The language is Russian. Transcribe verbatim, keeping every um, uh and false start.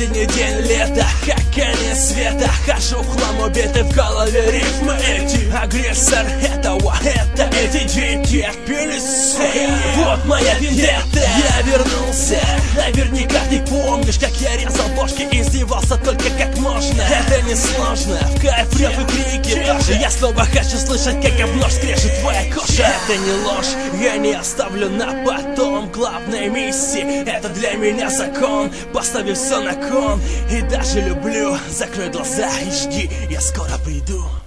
Последний день лета, как конец света. Хожу в хлам, убитый в голове рифмы эти. Агрессор этого, это эти дети отпились. Вот моя вендетта. Я вернулся, наверняка ты помнишь, как я резал бошки и издевался только как можно. Это не сложно, в кайф рев и крики тоже. Я снова хочу слышать, как вновь скрежет твоя кожа. Это не ложь, я не оставлю на потом главной миссии. Это для меня закон, поставив все на кон. И даже люблю, закрой глаза и жди, я скоро приду.